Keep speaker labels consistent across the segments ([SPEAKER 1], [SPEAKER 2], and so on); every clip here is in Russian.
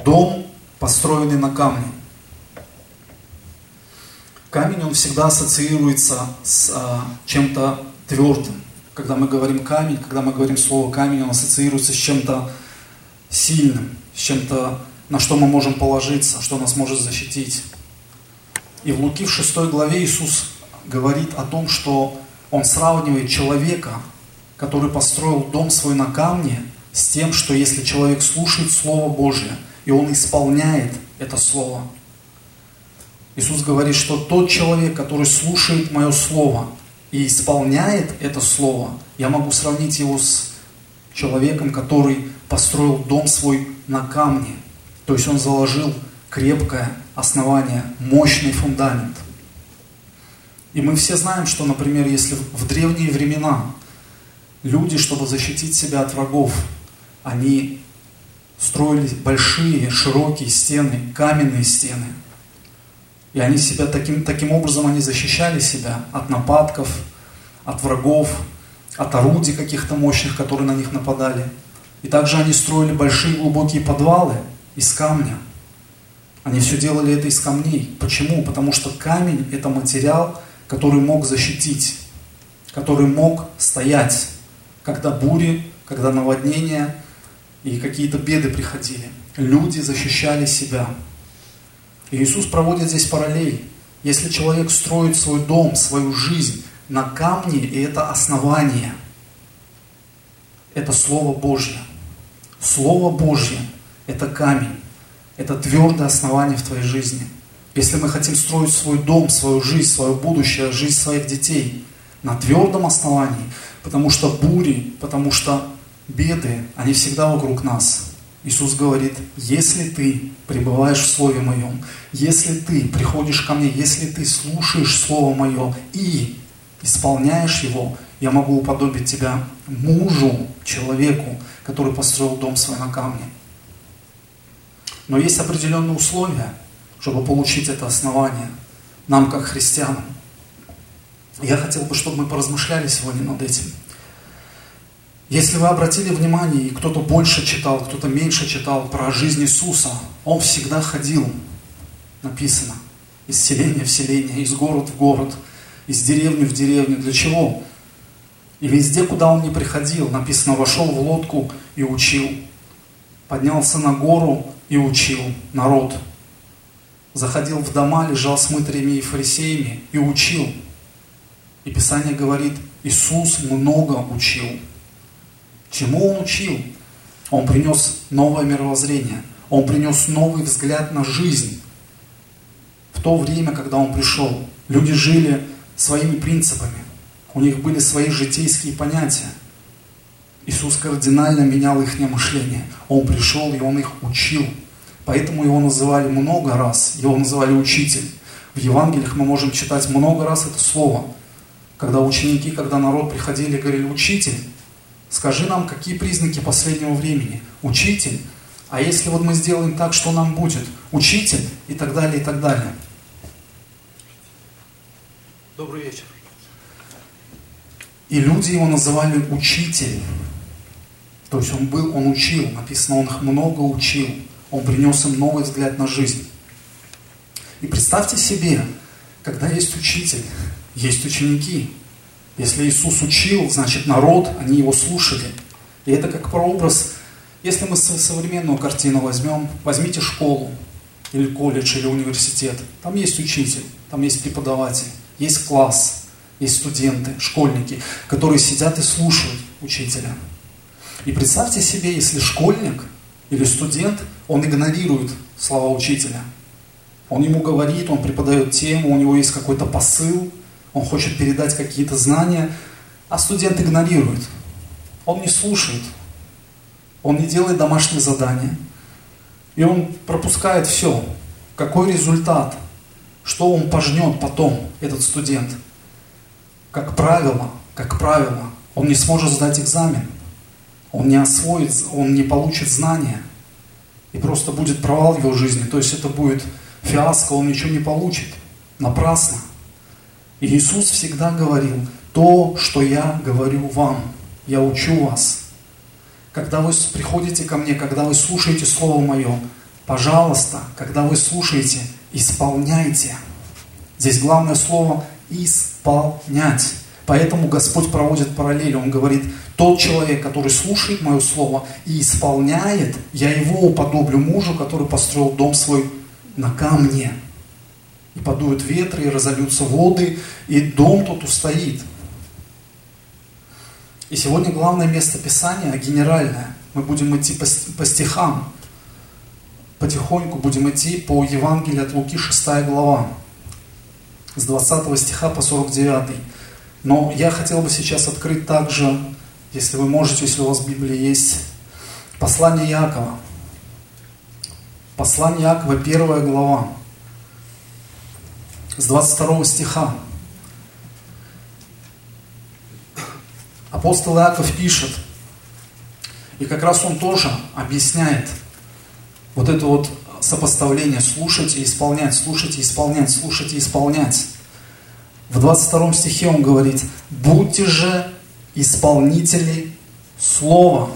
[SPEAKER 1] Дом, построенный на камне. Камень, он всегда ассоциируется с чем-то твердым. Когда мы говорим камень, когда мы говорим слово камень, он ассоциируется с чем-то сильным, с чем-то, на что мы можем положиться, что нас может защитить. И в Луки в 6 главе Иисус говорит о том, что Он сравнивает человека, который построил дом свой на камне, с тем, что если человек слушает Слово Божие, и он исполняет это Слово. Иисус говорит, что тот человек, который слушает Мое Слово и исполняет это Слово, я могу сравнить его с человеком, который построил дом свой на камне. То есть он заложил крепкое основание, мощный фундамент. И мы все знаем, что, например, если в древние времена люди, чтобы защитить себя от врагов, они строили большие, широкие стены, каменные стены. И они себя таким образом они защищали себя от нападков, от врагов, от орудий каких-то мощных, которые на них нападали. И также они строили большие глубокие подвалы из камня. Они все делали это из камней. Почему? Потому что камень – это материал, который мог защитить, который мог стоять, когда бури, когда наводнения и какие-то беды приходили. Люди защищали себя. И Иисус проводит здесь параллель. Если человек строит свой дом, свою жизнь на камне, и это основание, это Слово Божье. Слово Божье – это камень, это твердое основание в твоей жизни. Если мы хотим строить свой дом, свою жизнь, свое будущее, жизнь своих детей на твердом основании, потому что бури, потому что беды, они всегда вокруг нас. Иисус говорит, если ты пребываешь в Слове Моем, если ты приходишь ко мне, если ты слушаешь Слово Мое и исполняешь его, я могу уподобить тебя мужу, человеку, который построил дом свой на камне. Но есть определенные условия, чтобы получить это основание, нам как христианам. Я хотел бы, чтобы мы поразмышляли сегодня над этим. Если вы обратили внимание, и кто-то больше читал, кто-то меньше читал про жизнь Иисуса, Он всегда ходил, написано, из селения в селение, из города в город, из деревни в деревню. Для чего? И везде, куда Он не приходил, написано, вошел в лодку и учил, поднялся на гору и учил народ, заходил в дома, лежал с мытарями и фарисеями и учил. И Писание говорит, Иисус много учил. Чему Он учил? Он принес новое мировоззрение. Он принес новый взгляд на жизнь. В то время, когда Он пришел, люди жили своими принципами. У них были свои житейские понятия. Иисус кардинально менял их мышление. Он пришел, и Он их учил. Поэтому Его называли много раз. Его называли учитель. В Евангелиях мы можем читать много раз это слово. Когда ученики, когда народ приходили и говорили, учитель, скажи нам, какие признаки последнего времени? Учитель, а если вот мы сделаем так, что нам будет? Учитель, и так далее, и так далее. Добрый вечер. И люди Его называли учитель. То есть Он учил, написано, Он их много учил. Он принес им новый взгляд на жизнь. И представьте себе, когда есть учитель, есть ученики. Если Иисус учил, значит народ, они Его слушали. И это как прообраз. Если мы современную картину возьмем, возьмите школу, или колледж, или университет. Там есть учитель, там есть преподаватель, есть класс, есть студенты, школьники, которые сидят и слушают учителя. И представьте себе, если школьник или студент, он игнорирует слова учителя. Он ему говорит, он преподает тему, у него есть какой-то посыл, он хочет передать какие-то знания, а студент игнорирует. Он не слушает, он не делает домашние задания. И он пропускает все. Какой результат? Что он пожнет потом, этот студент? Как правило, он не сможет сдать экзамен. Он не освоит, он не получит знания. И просто будет провал в его жизни. То есть это будет фиаско, он ничего не получит. Напрасно. И Иисус всегда говорил, то, что я говорю вам, я учу вас. Когда вы приходите ко мне, когда вы слушаете Слово Мое, Пожалуйста, когда вы слушаете, исполняйте. Здесь главное слово «исполнять». Поэтому Господь проводит параллель. Он говорит, тот человек, который слушает мое слово и исполняет, я его уподоблю мужу, который построил дом свой на камне. И подуют ветры, и разольются воды, и дом тот устоит. И сегодня главное место Писания генеральное. Мы будем идти по стихам. Потихоньку будем идти по Евангелию от Луки, 6 глава. С 20 стиха по 49. Но я хотел бы сейчас открыть также, если вы можете, если у вас Библия есть, послание Иакова. Послание Иакова, 1 глава. С 22 стиха. Апостол Иаков пишет, и как раз он тоже объясняет вот это вот сопоставление слушать и исполнять, слушать и исполнять, слушать и исполнять. В 22 стихе он говорит, будьте же исполнители слова.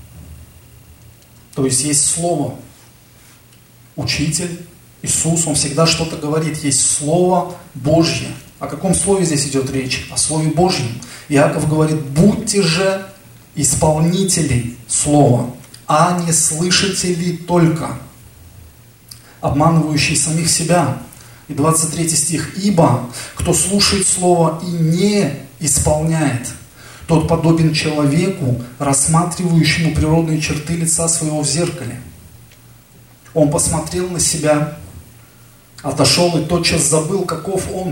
[SPEAKER 1] То есть есть слово. Учитель, Иисус, он всегда что-то говорит. Есть Слово Божье. О каком слове здесь идет речь? О Слове Божьем. Иаков говорит, будьте же исполнители слова, а не слышатели только, обманывающие самих себя. И 23 стих. Ибо кто слушает слово и не исполняет, тот подобен человеку, рассматривающему природные черты лица своего в зеркале. Он посмотрел на себя, отошел и тотчас забыл, каков он.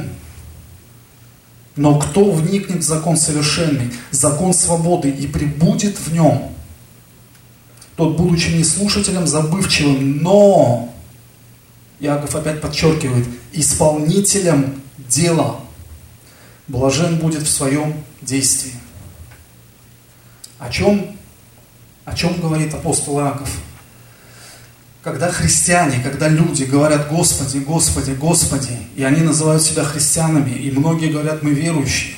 [SPEAKER 1] Но кто вникнет в закон совершенный, закон свободы, и пребудет в нем, тот, будучи не слушателем забывчивым, но, Иаков опять подчеркивает, исполнителем дела, блажен будет в своем действии. О чем говорит апостол Иаков? Когда христиане, когда люди говорят «Господи, Господи, Господи», и они называют себя христианами, и многие говорят «Мы верующие».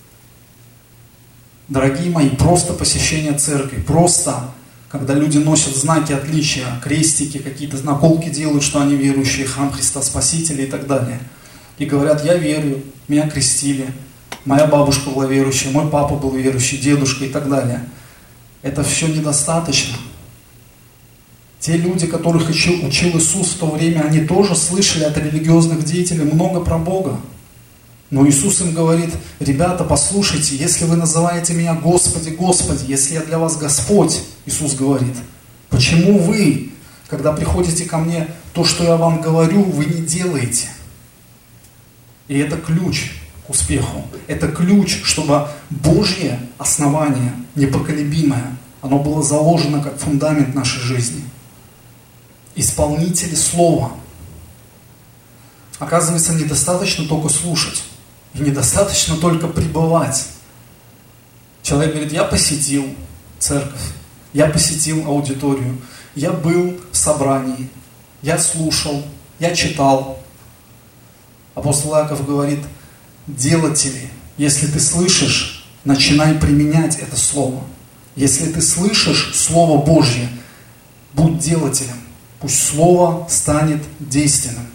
[SPEAKER 1] Дорогие мои, просто посещение церкви, просто когда люди носят знаки отличия, крестики, какие-то наколки делают, что они верующие, храм Христа Спасителя и так далее. И говорят, я верю, меня крестили, моя бабушка была верующая, мой папа был верующий, дедушка и так далее. Это все недостаточно. Те люди, которых учил Иисус в то время, они тоже слышали от религиозных деятелей много про Бога. Но Иисус им говорит, ребята, послушайте, если вы называете меня Господи, Господи, если я для вас Господь, Иисус говорит, почему вы, когда приходите ко мне, то, что я вам говорю, вы не делаете? И это ключ к успеху. Это ключ, чтобы Божье основание, непоколебимое, оно было заложено как фундамент нашей жизни. Исполнители слова. Оказывается, недостаточно только слушать. И недостаточно только пребывать. Человек говорит, я посетил церковь, я посетил аудиторию, я был в собрании, я слушал, я читал. Апостол Иаков говорит, делатели, если ты слышишь, начинай применять это слово. Если ты слышишь Слово Божье, будь делателем. Пусть Слово станет действенным.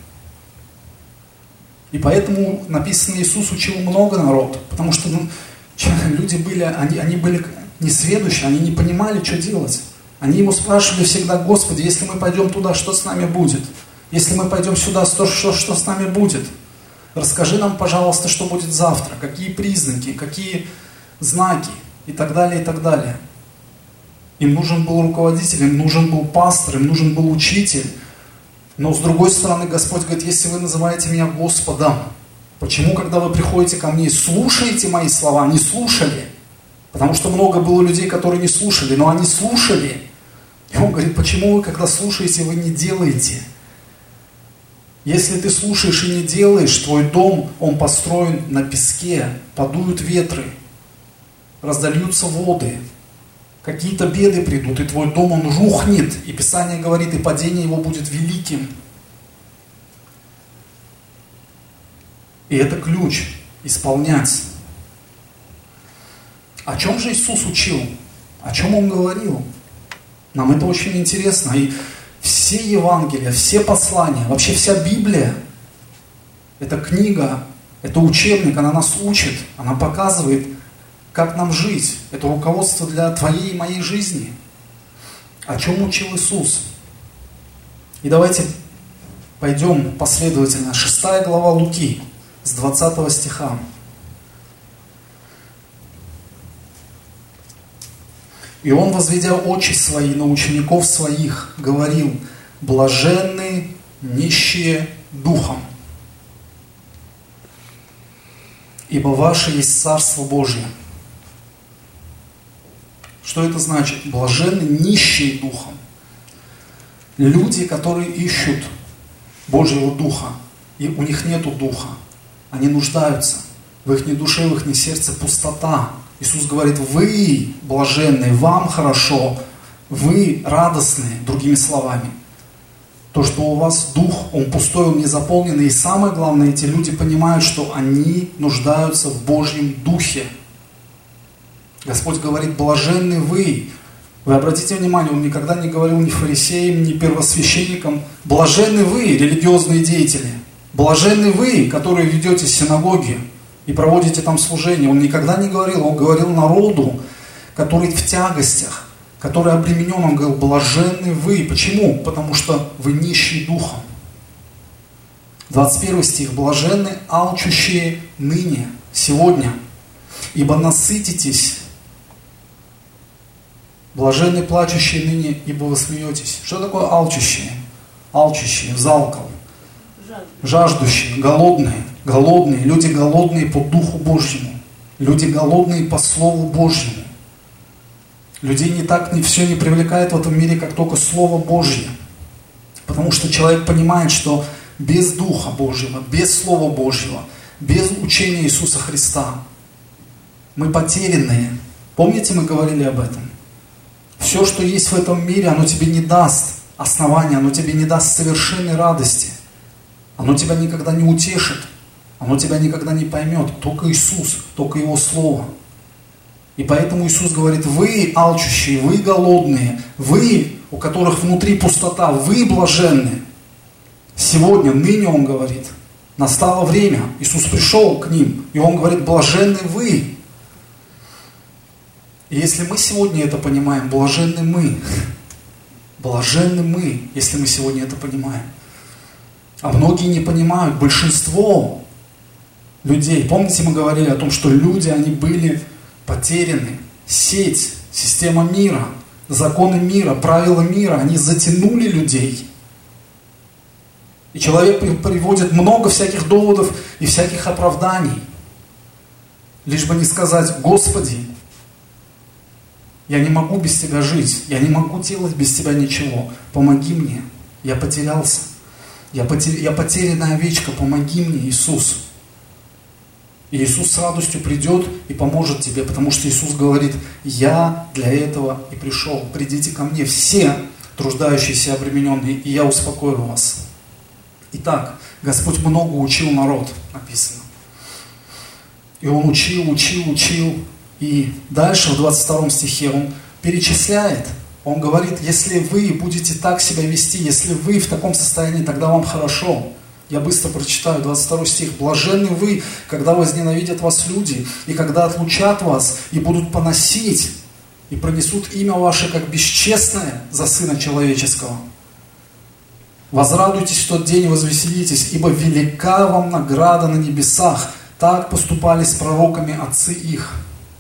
[SPEAKER 1] И поэтому написано, Иисус учил много народ, потому что люди были, они были несведущие, они не понимали, что делать. Они его спрашивали всегда, Господи, если мы пойдем туда, что с нами будет? Если мы пойдем сюда, что с нами будет? Расскажи нам, пожалуйста, что будет завтра, какие признаки, какие знаки и так далее, и так далее. Им нужен был руководитель, им нужен был пастор, им нужен был учитель. Но с другой стороны, Господь говорит, если вы называете меня Господом, почему, когда вы приходите ко мне и слушаете мои слова, не слушали? Потому что много было людей, которые не слушали, но они слушали. И он говорит, почему вы, когда слушаете, вы не делаете? Если ты слушаешь и не делаешь, твой дом, он построен на песке, подуют ветры, раздольются воды, какие-то беды придут, и твой дом, он рухнет. И Писание говорит, и падение его будет великим. И это ключ исполнять. О чем же Иисус учил? О чем Он говорил? Нам это очень интересно. И все Евангелия, все послания, вообще вся Библия, это книга, это учебник, она нас учит, она показывает, как нам жить. Это руководство для твоей и моей жизни. О чем учил Иисус? И давайте пойдем последовательно. 6 глава Луки, с 20 стиха. «И он, возведя очи свои на учеников своих, говорил: блаженны нищие духом, ибо ваше есть Царство Божие». Что это значит? Блаженны нищие духом. Люди, которые ищут Божьего Духа, и у них нету Духа, они нуждаются. В их душе, в их сердце пустота. Иисус говорит: вы блаженные, вам хорошо, вы радостные, другими словами. То, что у вас дух, он пустой, он не заполненный. И самое главное, эти люди понимают, что они нуждаются в Божьем Духе. Господь говорит: блаженны вы. Вы обратите внимание, Он никогда не говорил ни фарисеям, ни первосвященникам: блаженны вы, религиозные деятели. Блаженны вы, которые ведете синагоги и проводите там служение. Он никогда не говорил, Он говорил народу, который в тягостях, который обременен. Он говорил: блаженны вы. Почему? Потому что вы нищие духом. 21 стих. Блаженны алчущие ныне, сегодня, ибо насытитесь. Блаженны плачущие ныне, ибо вы смеетесь. Что такое алчущие? Алчущие, залкал. Жаждущие, голодные. Голодные, люди голодные по Духу Божьему. Люди голодные по Слову Божьему. Людей все не привлекает в этом мире, как только Слово Божье. Потому что человек понимает, что без Духа Божьего, без Слова Божьего, без учения Иисуса Христа мы потерянные. Помните, мы говорили об этом? Все, что есть в этом мире, оно тебе не даст основания, оно тебе не даст совершенной радости. Оно тебя никогда не утешит, оно тебя никогда не поймет. Только Иисус, только Его Слово. И поэтому Иисус говорит: вы алчущие, вы голодные, вы, у которых внутри пустота, вы блаженны. Сегодня, ныне Он говорит, настало время. Иисус пришел к ним, и Он говорит: блаженны вы. И если мы сегодня это понимаем, блаженны мы. Блаженны мы, если мы сегодня это понимаем. А многие не понимают, большинство людей. Помните, мы говорили о том, что люди, они были потеряны. Сеть, система мира, законы мира, правила мира, они затянули людей. И человек приводит много всяких доводов и всяких оправданий. Лишь бы не сказать: Господи, я не могу без Тебя жить, я не могу делать без Тебя ничего, помоги мне, я потерялся. Я потерянная овечка, помоги мне, Иисус. И Иисус с радостью придет и поможет тебе, потому что Иисус говорит: я для этого и пришел. Придите ко мне все труждающиеся и обремененные, и я успокою вас. Итак, Господь много учил народ, написано. И Он учил. И дальше в 22 стихе Он перечисляет. Он говорит: если вы будете так себя вести, если вы в таком состоянии, тогда вам хорошо. Я быстро прочитаю 22 стих. Блаженны вы, когда возненавидят вас люди, и когда отлучат вас, и будут поносить, и пронесут имя ваше как бесчестное за Сына Человеческого. Возрадуйтесь в тот день и возвеселитесь, ибо велика вам награда на небесах. Так поступали с пророками отцы их.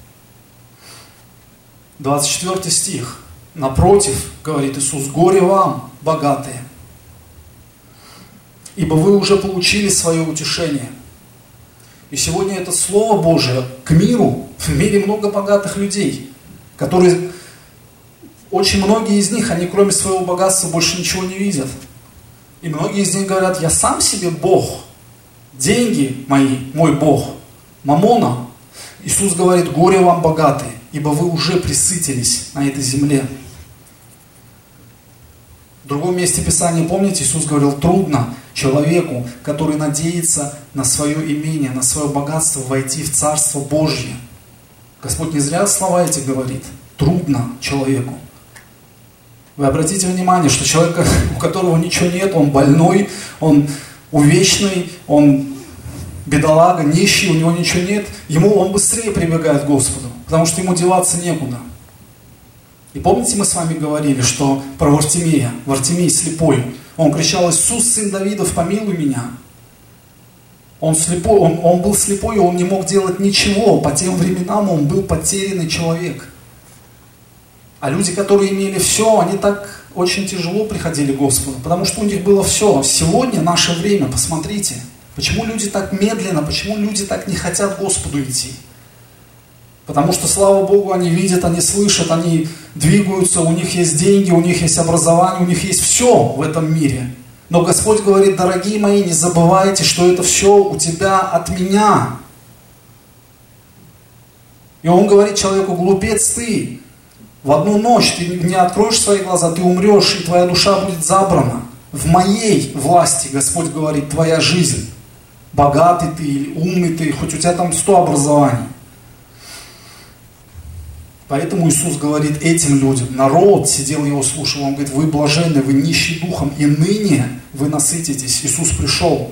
[SPEAKER 1] 24 стих. Напротив, говорит Иисус: горе вам, богатые, ибо вы уже получили свое утешение. И сегодня это Слово Божие к миру. В мире много богатых людей, которые, очень многие из них, они кроме своего богатства больше ничего не видят. И многие из них говорят: я сам себе Бог, деньги мои, мой Бог, маммона. Иисус говорит: горе вам, богатые, ибо вы уже пресытились на этой земле. В другом месте Писания, помните, Иисус говорил: трудно человеку, который надеется на свое имение, на свое богатство, войти в Царство Божье. Господь не зря слова эти говорит. Трудно человеку. Вы обратите внимание, что человек, у которого ничего нет, он больной, он увечный, он бедолага, нищий, у него ничего нет, он быстрее прибегает к Господу, потому что ему деваться некуда. И помните, мы с вами говорили, что про Вартимея, Вартимей слепой, он кричал: «Иисус, сын Давидов, помилуй меня». Он был слепой, и он не мог делать ничего. По тем временам он был потерянный человек. А люди, которые имели все, они так очень тяжело приходили к Господу, потому что у них было все. Сегодня наше время, посмотрите, почему люди так медленно, почему люди так не хотят к Господу идти. Потому что, слава Богу, они видят, они слышат, они двигаются, у них есть деньги, у них есть образование, у них есть все в этом мире. Но Господь говорит: дорогие мои, не забывайте, что это все у тебя от меня. И Он говорит человеку: глупец ты, в одну ночь ты не откроешь свои глаза, ты умрешь, и твоя душа будет забрана. В моей власти, Господь говорит, твоя жизнь. Богатый ты или умный ты, хоть у тебя там 100 образований. Поэтому Иисус говорит этим людям, народ сидел его слушал, Он говорит: вы блаженны, вы нищие духом, и ныне вы насытитесь. Иисус пришел.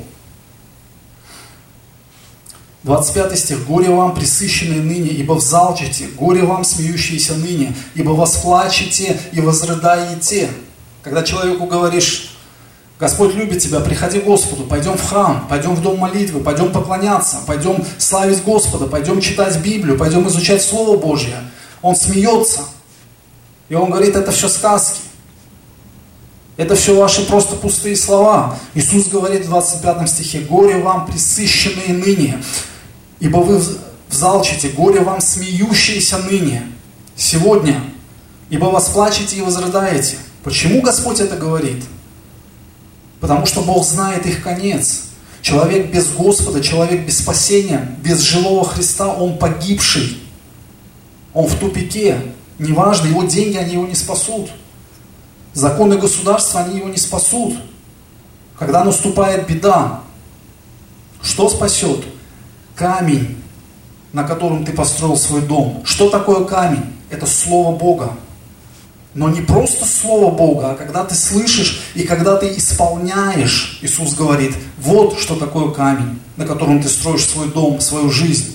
[SPEAKER 1] 25 стих. «Горе вам, пресыщенные ныне, ибо взалчите, горе вам, смеющиеся ныне, ибо восплачете и возрыдаете». Когда человеку говоришь: Господь любит тебя, приходи к Господу, пойдем в храм, пойдем в дом молитвы, пойдем поклоняться, пойдем славить Господа, пойдем читать Библию, пойдем изучать Слово Божье. Он смеется. И он говорит: это все сказки. Это все ваши просто пустые слова. Иисус говорит в 25 стихе: «Горе вам, пресыщенные ныне, ибо вы взалчите, горе вам, смеющиеся ныне, сегодня, ибо восплачете и возрыдаете». Почему Господь это говорит? Потому что Бог знает их конец. Человек без Господа, человек без спасения, без живого Христа, он погибший. Он в тупике. Неважно, его деньги, они его не спасут. Законы государства, они его не спасут. Когда наступает беда, что спасет? Камень, на котором ты построил свой дом. Что такое камень? Это Слово Бога. Но не просто Слово Бога, а когда ты слышишь и когда ты исполняешь. Иисус говорит: вот что такое камень, на котором ты строишь свой дом, свою жизнь.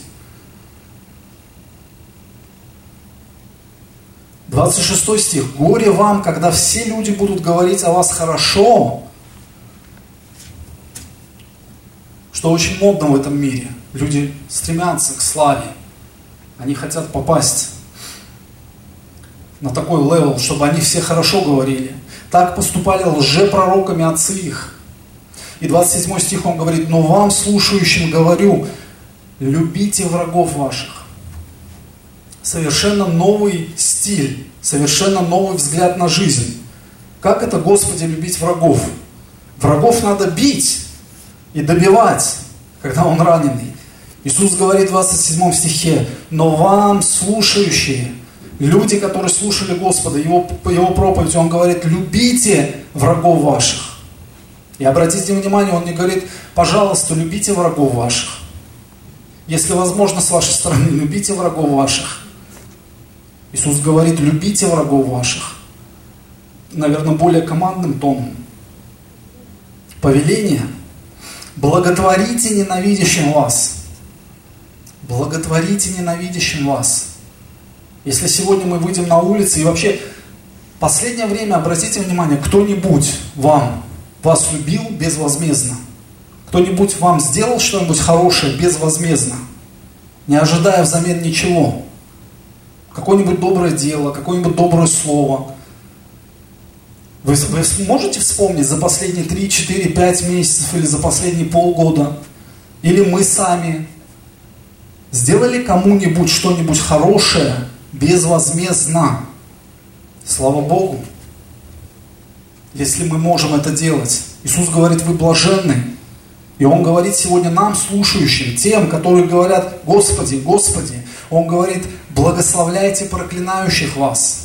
[SPEAKER 1] 26 стих. «Горе вам, когда все люди будут говорить о вас хорошо». Что очень модно в этом мире. Люди стремятся к славе. Они хотят попасть на такой левел, чтобы они все хорошо говорили. Так поступали лжепророками отцы их. И 27 стих он говорит: «Но вам, слушающим, говорю, любите врагов ваших». Совершенно новый стиль, совершенно новый взгляд на жизнь. Как это, Господи, любить врагов? Врагов надо бить и добивать, когда он раненый. Иисус говорит в 27 стихе: «Но вам, слушающие», люди, которые слушали Господа, Его проповедь, Он говорит: любите врагов ваших. И обратите внимание, Он не говорит: пожалуйста, любите врагов ваших. Если возможно, с вашей стороны, любите врагов ваших. Иисус говорит: любите врагов ваших. Наверное, более командным тоном. Повеление: благотворите ненавидящим вас. Благотворите ненавидящим вас. Если сегодня мы выйдем на улицы, и вообще, в последнее время, обратите внимание, кто-нибудь вас любил безвозмездно? Кто-нибудь вам сделал что-нибудь хорошее безвозмездно, не ожидая взамен ничего? Какое-нибудь доброе дело, какое-нибудь доброе слово. Вы можете вспомнить за последние 3, 4, 5 месяцев или за последние полгода? Или мы сами сделали кому-нибудь что-нибудь хорошее безвозмездно? Слава Богу, если мы можем это делать. Иисус говорит: вы блаженны. И Он говорит сегодня нам, слушающим, тем, которые говорят: Господи, Господи. Он говорит: благословляйте проклинающих вас.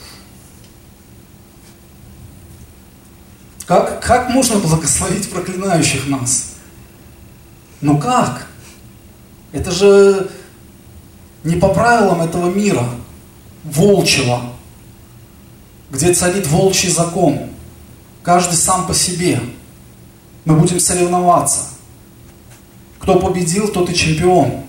[SPEAKER 1] Как можно благословить проклинающих нас? Ну как? Это же не по правилам этого мира, волчьего. где царит волчий закон. Каждый сам по себе. Мы будем соревноваться. Кто победил, тот и чемпион.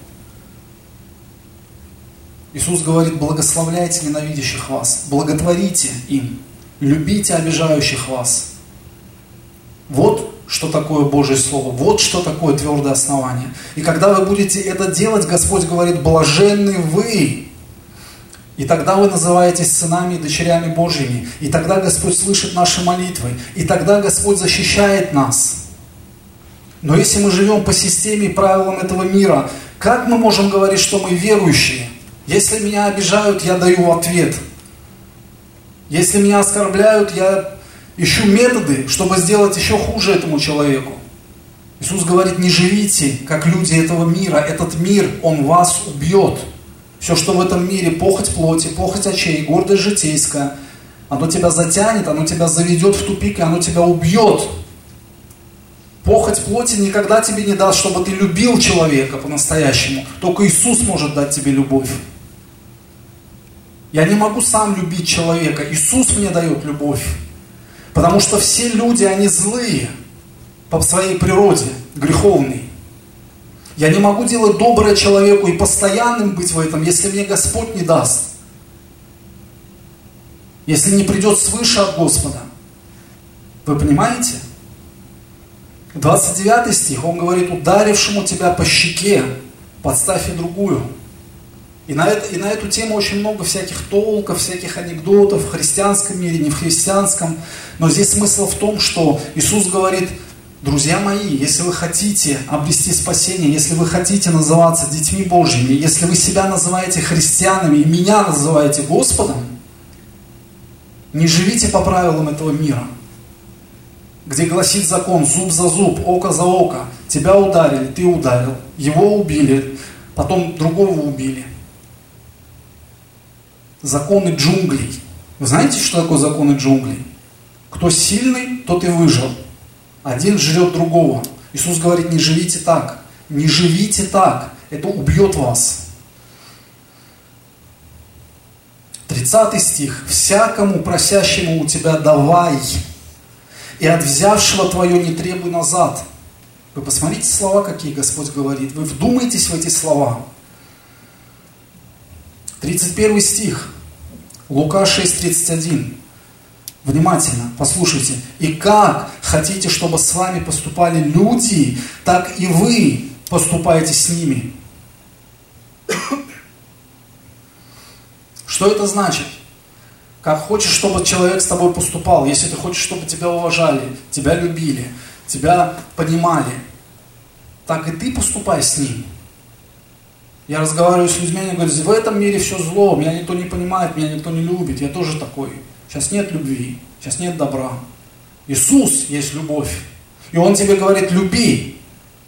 [SPEAKER 1] Иисус говорит: благословляйте ненавидящих вас, благотворите им, любите обижающих вас. Вот что такое Божье Слово, вот что такое твердое основание. И когда вы будете это делать, Господь говорит: блаженны вы. И тогда вы называетесь сынами и дочерями Божьими. И тогда Господь слышит наши молитвы. И тогда Господь защищает нас. Но если мы живем по системе и правилам этого мира, как мы можем говорить, что мы верующие? Если меня обижают, я даю в ответ. Если меня оскорбляют, я ищу методы, чтобы сделать еще хуже этому человеку. Иисус говорит: не живите, как люди этого мира. Этот мир, он вас убьет. Все, что в этом мире, похоть плоти, похоть очей, гордость житейская, оно тебя затянет, оно тебя заведет в тупик, и оно тебя убьет. Похоть плоти никогда тебе не даст, чтобы ты любил человека по-настоящему. Только Иисус может дать тебе любовь. Я не могу сам любить человека. Иисус мне дает любовь. Потому что все люди, они злые по своей природе, греховные. Я не могу делать доброе человеку и постоянным быть в этом, если мне Господь не даст. Если не придет свыше от Господа. Вы понимаете? 29 стих, он говорит: ударившему тебя по щеке, подставь и другую. И на эту тему очень много всяких толков, всяких анекдотов в христианском мире, не в христианском. Но здесь смысл в том, что Иисус говорит: друзья мои, если вы хотите обрести спасение, если вы хотите называться детьми Божьими, если вы себя называете христианами и меня называете Господом, не живите по правилам этого мира, где гласит закон: зуб за зуб, око за око. Тебя ударили, ты ударил, его убили, потом другого убили. Законы джунглей. Вы знаете, что такое законы джунглей? Кто сильный, тот и выжил. Один жрет другого. Иисус говорит: не живите так. Не живите так. Это убьет вас. 30 стих. Всякому просящему у тебя давай, и от взявшего твое не требуй назад. Вы посмотрите слова, какие Господь говорит. Вы вдумайтесь в эти слова. 31 стих. Лука 6:31. Внимательно, послушайте. И как хотите, чтобы с вами поступали люди, так и вы поступаете с ними. Что это значит? Как хочешь, чтобы человек с тобой поступал, если ты хочешь, чтобы тебя уважали, тебя любили, тебя понимали, так и ты поступай с ним. Я разговариваю с людьми, они говорят: в этом мире все зло, меня никто не понимает, меня никто не любит, я тоже такой. Сейчас нет любви, сейчас нет добра. Иисус есть любовь. И Он тебе говорит: люби.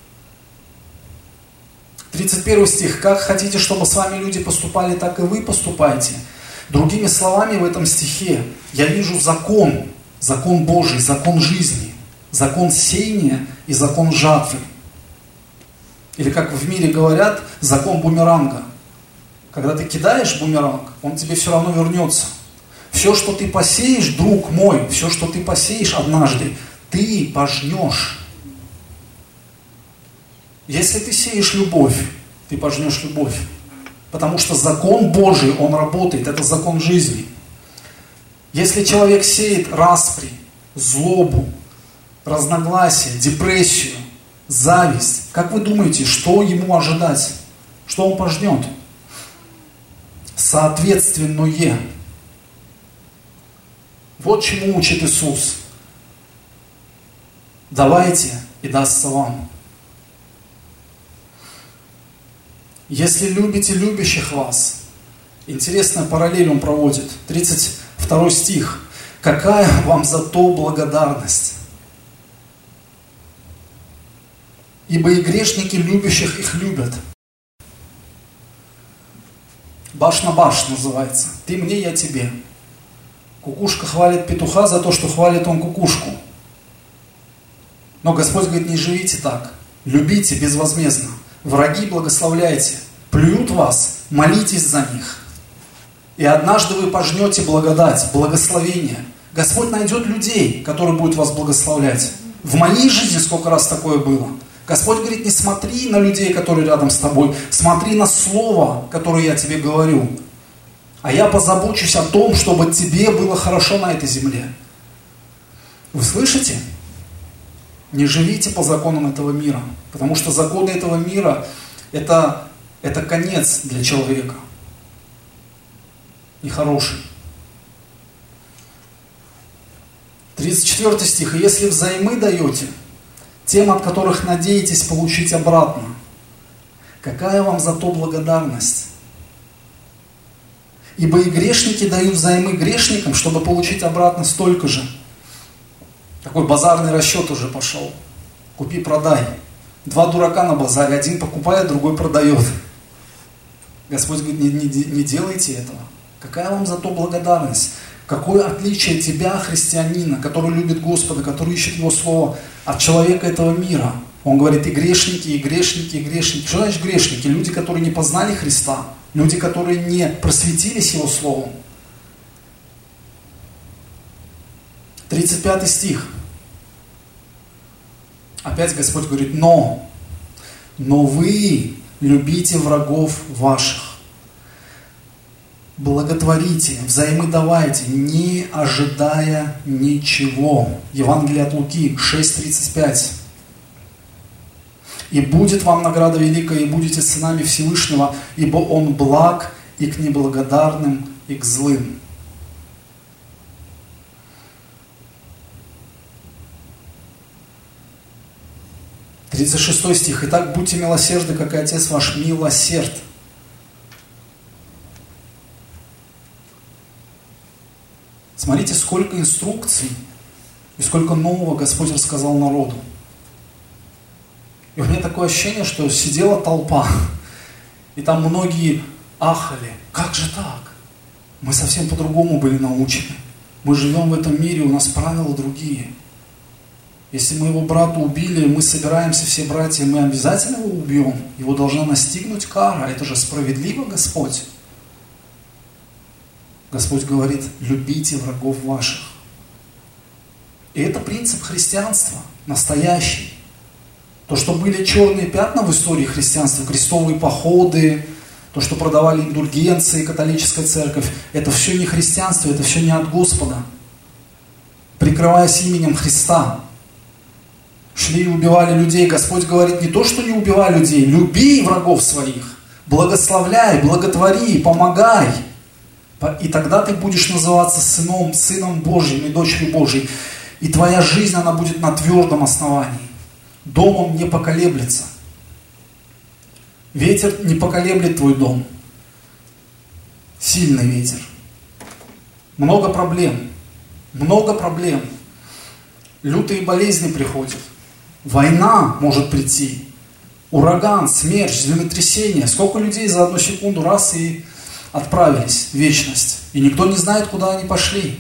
[SPEAKER 1] 31 стих. Как хотите, чтобы с вами люди поступали, так и вы поступайте. Другими словами, в этом стихе я вижу закон. Закон Божий, закон жизни. Закон сеяния и закон жатвы. Или как в мире говорят, закон бумеранга. Когда ты кидаешь бумеранг, он тебе все равно вернется. Все, что ты посеешь, друг мой, все, что ты посеешь однажды, ты пожнешь. Если ты сеешь любовь, ты пожнешь любовь. Потому что закон Божий, он работает, это закон жизни. Если человек сеет распри, злобу, разногласия, депрессию, зависть, как вы думаете, что ему ожидать? Что он пожнет? Соответственное. Вот чему учит Иисус. Давайте, и дастся вам. Если любите любящих вас, интересная параллель он проводит. 32 стих. Какая вам за то благодарность? Ибо и грешники любящих их любят. Баш на баш называется. Ты мне, я тебе. Кукушка хвалит петуха за то, что хвалит он кукушку. Но Господь говорит: не живите так. Любите безвозмездно. Враги благословляйте. Плюют вас, молитесь за них. И однажды вы пожнете благодать, благословение. Господь найдет людей, которые будут вас благословлять. В моей жизни сколько раз такое было. Господь говорит, не смотри на людей, которые рядом с тобой, смотри на слово, которое я тебе говорю. А я позабочусь о том, чтобы тебе было хорошо на этой земле. Вы слышите? Не живите по законам этого мира, потому что законы этого мира это конец для человека. Нехороший. 34 стих. «И если взаймы даете, тем, от которых надеетесь получить обратно, какая вам за то благодарность? Ибо и грешники дают взаймы грешникам, чтобы получить обратно столько же». Такой базарный расчет уже пошел. Купи-продай. Два дурака на базаре, один покупает, другой продает. Господь говорит, не делайте этого. Какая вам за то благодарность? Какое отличие тебя, христианина, который любит Господа, который ищет Его Слово, от человека этого мира? Он говорит, и грешники, и грешники, и грешники. Что значит грешники? Люди, которые не познали Христа. Люди, которые не просветились Его Словом. 35 стих. Опять Господь говорит, но вы любите врагов ваших. Благотворите, взаймы давайте, не ожидая ничего. Евангелие от Луки 6:35. И будет вам награда великая, и будете сынами Всевышнего, ибо Он благ и к неблагодарным, и к злым. — 36 стих. «Итак, будьте милосердны, как и Отец ваш милосерд». Смотрите, сколько инструкций и сколько нового Господь рассказал народу. И у меня такое ощущение, что сидела толпа, и там многие ахали. Как же так? Мы совсем по-другому были научены. Мы живем в этом мире, у нас правила другие. Если мы его брата убили, мы собираемся все братья, мы обязательно его убьем. Его должна настигнуть кара. Это же справедливо, Господь. Господь говорит, любите врагов ваших. И это принцип христианства, настоящий. То, что были черные пятна в истории христианства, крестовые походы, то, что продавали индульгенции, католическая церковь, это все не христианство, это все не от Господа. Прикрываясь именем Христа, шли и убивали людей. Господь говорит, не то, что не убивай людей, люби врагов своих, благословляй, благотвори, помогай. И тогда ты будешь называться сыном Божьим и дочерью Божьей. И твоя жизнь, она будет на твердом основании. Дом он не поколеблется. Ветер не поколеблет твой дом. Сильный ветер. Много проблем. Много проблем. Лютые болезни приходят. Война может прийти. Ураган, смерть, землетрясение. Сколько людей за одну секунду раз и отправились в вечность. И никто не знает, куда они пошли.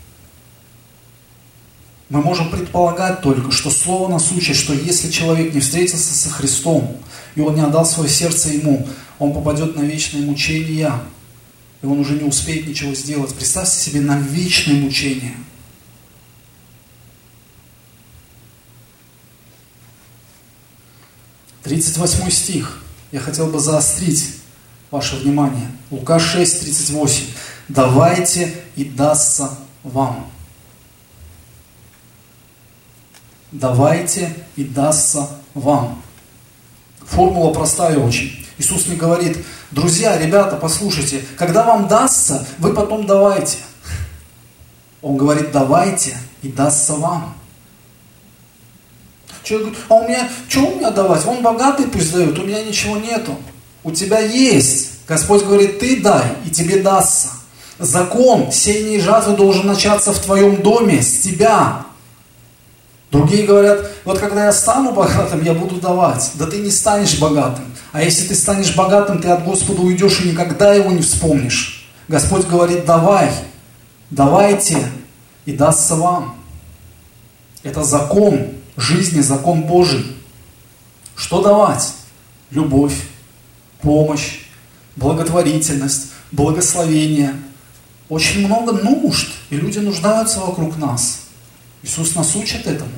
[SPEAKER 1] Мы можем предполагать только, что Слово нас учит, что если человек не встретился со Христом, и он не отдал свое сердце Ему, он попадет на вечные мучения, и он уже не успеет ничего сделать. Представьте себе на вечные мучения. — 38 стих. Я хотел бы заострить ваше внимание. Лука 6:38. «Давайте, и дастся вам». Давайте, и дастся вам. Формула простая очень. Иисус не говорит, друзья, ребята, послушайте, когда вам дастся, вы потом давайте. Он говорит, давайте, и дастся вам. Человек говорит, что у меня давать? Он богатый пусть дает, у меня ничего нету. У тебя есть. Господь говорит, ты дай, и тебе дастся. Закон сеяния и жатвы должен начаться в твоем доме, с тебя. Другие говорят, вот когда я стану богатым, я буду давать. Да ты не станешь богатым. А если ты станешь богатым, ты от Господа уйдешь и никогда его не вспомнишь. Господь говорит, давай, давайте, и дастся вам. Это закон жизни, закон Божий. Что давать? Любовь, помощь, благотворительность, благословения, очень много нужд, и люди нуждаются вокруг нас. Иисус нас учит этому.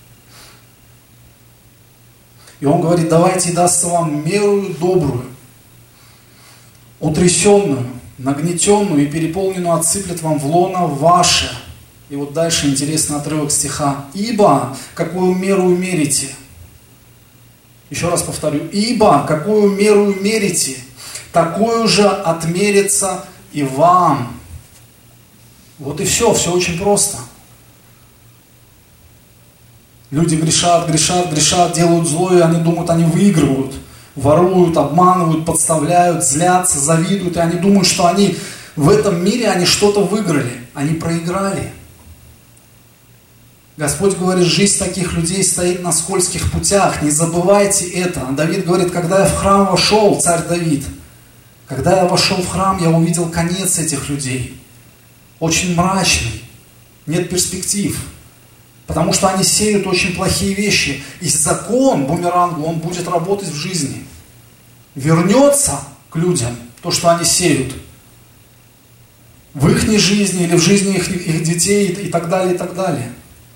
[SPEAKER 1] И Он говорит: давайте, и дастся вам меру добрую, утрясенную, нагнетенную и переполненную отсыплет вам в лоно ваше. И вот дальше интересный отрывок стиха. Ибо какую меру мерите? Еще раз повторю. Ибо какую меру мерите, такую же отмерится и вам. Вот и все очень просто. Люди грешат, делают зло, и они думают, они выигрывают. Воруют, обманывают, подставляют, злятся, завидуют. И они думают, что они в этом мире они что-то выиграли. Они проиграли. Господь говорит, жизнь таких людей стоит на скользких путях. Не забывайте это. Давид говорит, когда я в храм вошел, царь Давид, когда я вошел в храм, я увидел конец этих людей. Очень мрачный. Нет перспектив. Потому что они сеют очень плохие вещи. И закон, бумерангу, он будет работать в жизни. Вернется к людям то, что они сеют. В их жизни или в жизни их детей и так далее, и так далее.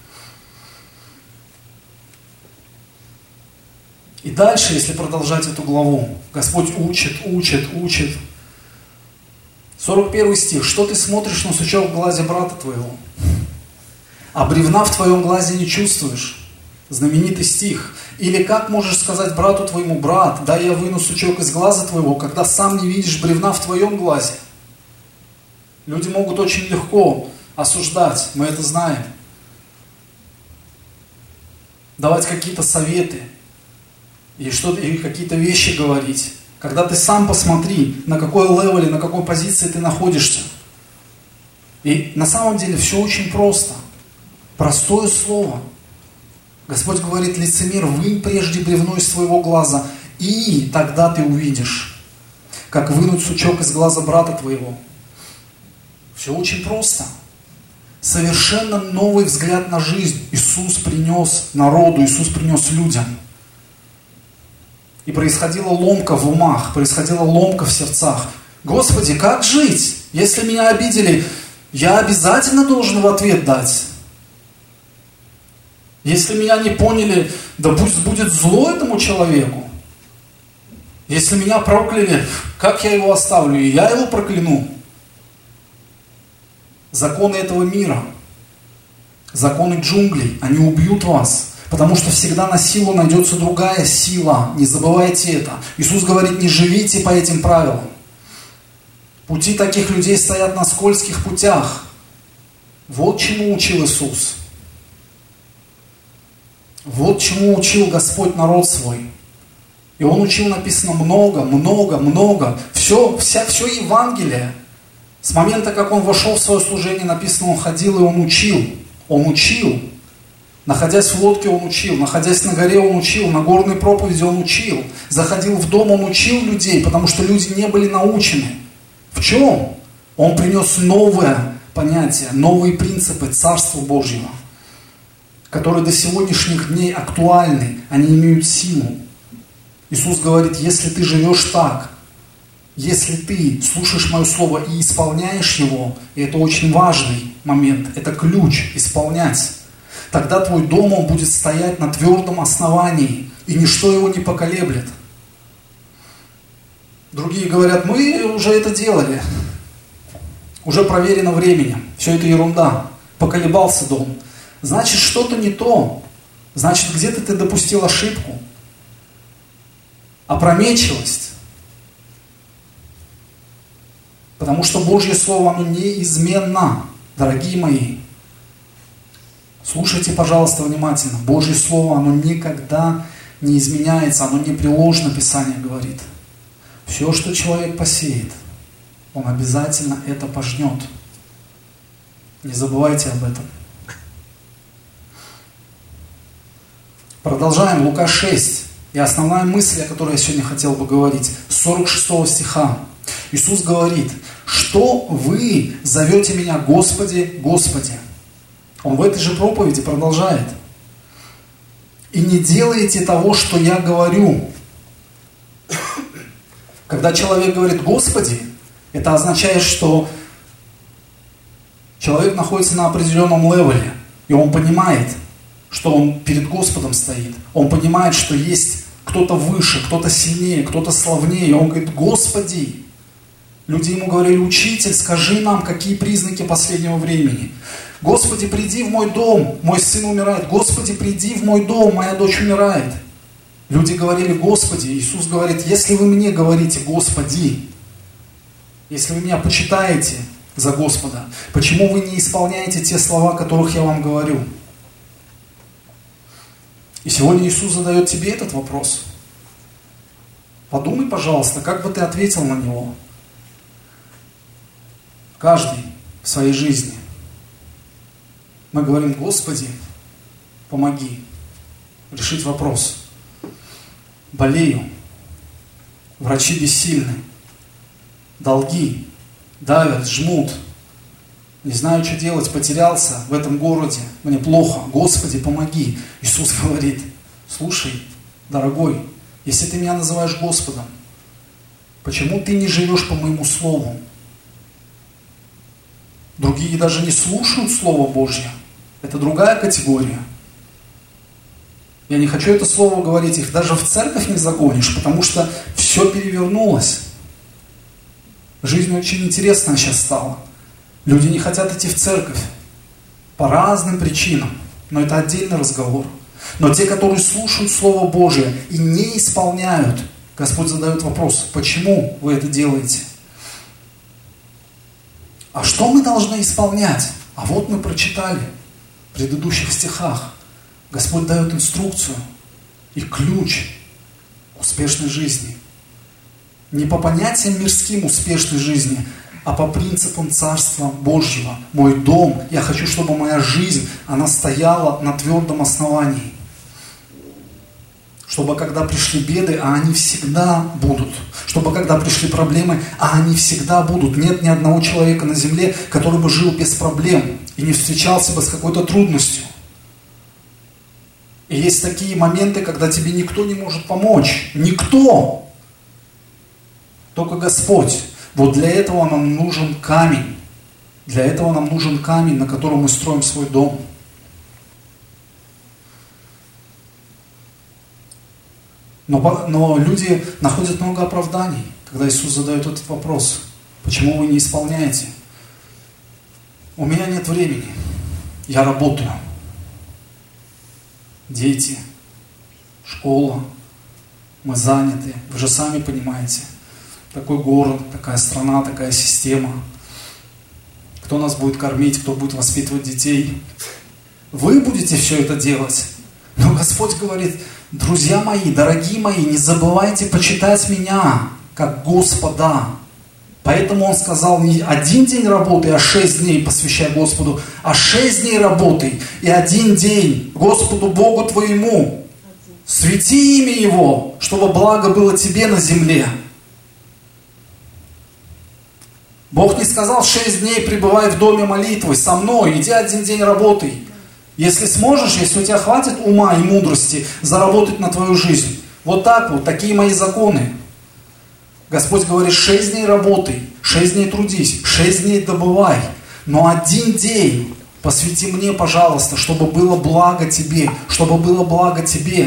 [SPEAKER 1] И дальше, если продолжать эту главу, Господь учит. 41 стих. Что ты смотришь на сучок в глазе брата твоего, а бревна в твоем глазе не чувствуешь? Знаменитый стих. Или как можешь сказать брату твоему: брат, дай я выну сучок из глаза твоего, когда сам не видишь бревна в твоем глазе? Люди могут очень легко осуждать, мы это знаем. Давать какие-то советы. И какие-то вещи говорить. Когда ты сам посмотри, на какой левеле, на какой позиции ты находишься. И на самом деле все очень просто. Простое слово. Господь говорит: лицемер, вынь прежде бревно из твоего глаза, и тогда ты увидишь, как вынуть сучок из глаза брата твоего. Все очень просто. Совершенно новый взгляд на жизнь Иисус принес народу, Иисус принес людям. И происходила ломка в умах, происходила ломка в сердцах. Господи, как жить? Если меня обидели, я обязательно должен в ответ дать. Если меня не поняли, да пусть будет зло этому человеку. Если меня прокляли, как я его оставлю? И я его прокляну. Законы этого мира, законы джунглей, они убьют вас. Потому что всегда на силу найдется другая сила. Не забывайте это. Иисус говорит: не живите по этим правилам. Пути таких людей стоят на скользких путях. Вот чему учил Иисус. Вот чему учил Господь народ свой. И Он учил, написано, много. Все Евангелие. С момента, как Он вошел в свое служение, написано, Он ходил и Он учил. Он учил. Находясь в лодке, Он учил. Находясь на горе, Он учил. На горной проповеди Он учил. Заходил в дом, Он учил людей, потому что люди не были научены. В чем? Он принес новое понятие, новые принципы Царства Божьего, которые до сегодняшних дней актуальны, они имеют силу. Иисус говорит: если ты живешь так, если ты слушаешь Мое Слово и исполняешь его, и это очень важный момент, это ключ исполнять, тогда твой дом, он будет стоять на твердом основании, и ничто его не поколеблет. Другие говорят: мы уже это делали, уже проверено временем, все это ерунда, поколебался дом. Значит, что-то не то, значит, где-то ты допустил ошибку, опрометчивость. Потому что Божье Слово, оно неизменно, дорогие мои. Слушайте, пожалуйста, внимательно. Божье Слово, оно никогда не изменяется, оно непреложно, Писание говорит. Все, что человек посеет, он обязательно это пожнет. Не забывайте об этом. Продолжаем, Лука 6. И основная мысль, о которой я сегодня хотел бы говорить, с 46 стиха. Иисус говорит: что вы зовете меня Господи, Господи? Он в этой же проповеди продолжает: и не делаете того, что я говорю. Когда человек говорит Господи, Это означает, что человек находится на определенном левеле, и он понимает, что он перед Господом стоит. Он понимает, что есть кто-то выше, кто-то сильнее, кто-то славнее. И он говорит: Господи. Люди ему говорили: Учитель, скажи нам, какие признаки последнего времени. Господи, приди в мой дом, мой сын умирает. Господи, приди в мой дом, моя дочь умирает. Люди говорили: Господи. Иисус говорит: если вы мне говорите: Господи, если вы меня почитаете за Господа, почему вы не исполняете те слова, которых я вам говорю? И сегодня Иисус задает тебе этот вопрос. Подумай, пожалуйста, как бы ты ответил на него. Каждый в своей жизни. Мы говорим: Господи, помоги решить вопрос. Болею, врачи бессильны, долги давят, жмут, не знаю, что делать, потерялся в этом городе, мне плохо, Господи, помоги. Иисус говорит: слушай, дорогой, если ты меня называешь Господом, почему ты не живешь по моему слову? Другие даже не слушают Слово Божье. Это другая категория. Я не хочу это слово говорить, их даже в церковь не загонишь, потому что все перевернулось. Жизнь очень интересная сейчас стала. Люди не хотят идти в церковь по разным причинам, но это отдельный разговор. Но те, которые слушают Слово Божие и не исполняют, Господь задает вопрос: почему вы это делаете? А что мы должны исполнять? А вот мы прочитали в предыдущих стихах. Господь дает инструкцию и ключ к успешной жизни. Не по понятиям мирским успешной жизни, а по принципам Царства Божьего. Мой дом, я хочу, чтобы моя жизнь, она стояла на твердом основании. Чтобы когда пришли беды, а они всегда будут. Чтобы когда пришли проблемы, а они всегда будут. Нет ни одного человека на земле, который бы жил без проблем и не встречался бы с какой-то трудностью. И есть такие моменты, когда тебе никто не может помочь. Никто! Только Господь. Вот для этого нам нужен камень. Для этого нам нужен камень, на котором мы строим свой дом. Но люди находят много оправданий, когда Иисус задает этот вопрос. Почему вы не исполняете? У меня нет времени. Я работаю. Дети, школа, мы заняты. Вы же сами понимаете. Такой город, такая страна, такая система. Кто нас будет кормить, кто будет воспитывать детей? Вы будете все это делать. Но Господь говорит: друзья мои, дорогие мои, не забывайте почитать меня, как Господа. Поэтому Он сказал: не 1 день работай, а 6 дней посвящай Господу, а 6 дней работай и 1 день Господу Богу твоему. Свети имя Его, чтобы благо было тебе на земле. Бог не сказал: 6 дней пребывай в доме молитвы со мной, иди 1 день работай. Если сможешь, если у тебя хватит ума и мудрости заработать на твою жизнь. Вот так вот, такие мои законы. Господь говорит: 6 дней работай, 6 дней трудись, 6 дней добывай. Но 1 день посвяти мне, пожалуйста, чтобы было благо тебе, чтобы было благо тебе.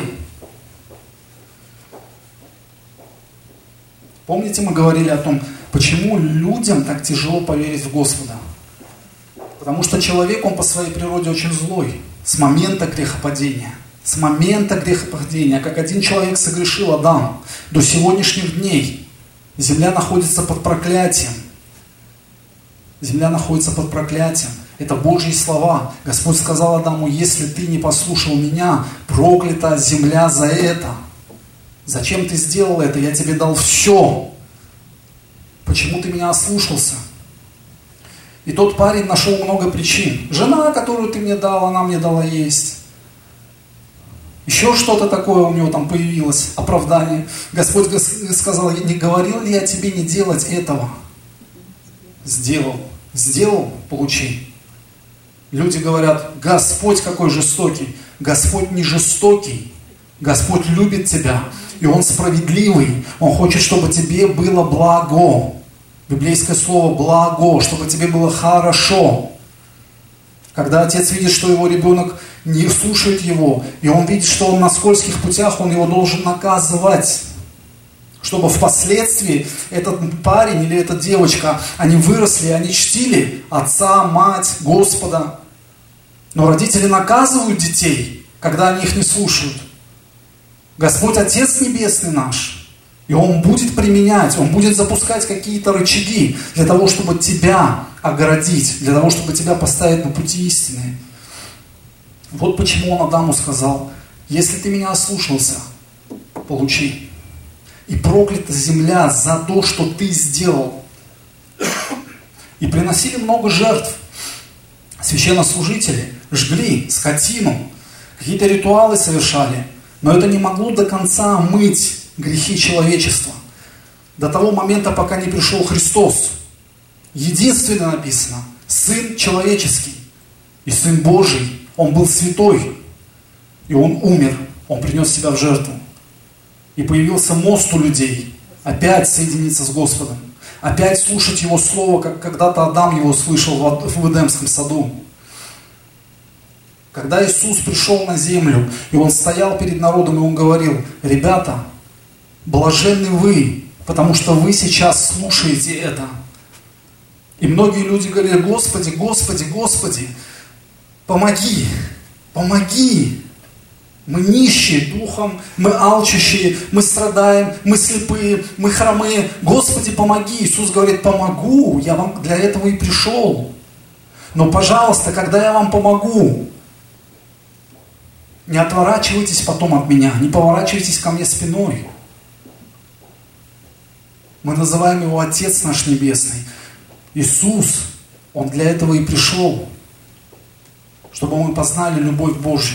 [SPEAKER 1] Помните, мы говорили о том, почему людям так тяжело поверить в Господа? Потому что человек, он по своей природе очень злой. С момента грехопадения. С момента грехопадения. Как один человек согрешил, Адам, до сегодняшних дней земля находится под проклятием. Земля находится под проклятием. Это Божьи слова. Господь сказал Адаму: если ты не послушал меня, проклята земля за это. Зачем ты сделал это? Я тебе дал все. Почему ты меня ослушался? И тот парень нашел много причин. Жена, которую ты мне дал, она мне дала есть. Еще что-то такое у него там появилось, оправдание. Господь сказал: не говорил ли я тебе не делать этого? Сделал. Сделал, получи. Люди говорят: Господь какой жестокий. Господь не жестокий. Господь любит тебя. И Он справедливый. Он хочет, чтобы тебе было благо. Библейское слово «благо», чтобы тебе было хорошо. Когда отец видит, что его ребенок не слушает его, и он видит, что он на скользких путях, он его должен наказывать. Чтобы впоследствии этот парень или эта девочка, они выросли, они чтили отца, мать, Господа. Но родители наказывают детей, когда они их не слушают. Господь Отец Небесный наш, и Он будет применять, Он будет запускать какие-то рычаги для того, чтобы тебя оградить, для того, чтобы тебя поставить на пути истины. Вот почему Он Адаму сказал: если ты меня ослушался, получи. И проклята земля за то, что ты сделал. И приносили много жертв. Священнослужители жгли скотину, какие-то ритуалы совершали. Но это не могло до конца омыть грехи человечества. До того момента, пока не пришел Христос. Единственно написано: Сын человеческий и Сын Божий. Он был святой. И Он умер. Он принес себя в жертву. И появился мост у людей. Опять соединиться с Господом. Опять слушать Его Слово, как когда-то Адам его слышал в Эдемском саду. Когда Иисус пришел на землю, и Он стоял перед народом, и Он говорил: ребята, блаженны вы, потому что вы сейчас слушаете это. И многие люди говорили: Господи, Господи, Господи, помоги, помоги. Мы нищие духом, мы алчущие, мы страдаем, мы слепые, мы хромые. Господи, помоги. Иисус говорит: помогу, я вам для этого и пришел. Но, пожалуйста, когда я вам помогу, не отворачивайтесь потом от меня, не поворачивайтесь ко мне спиной. Мы называем Его Отец наш Небесный. Иисус, Он для этого и пришел, чтобы мы познали любовь Божью.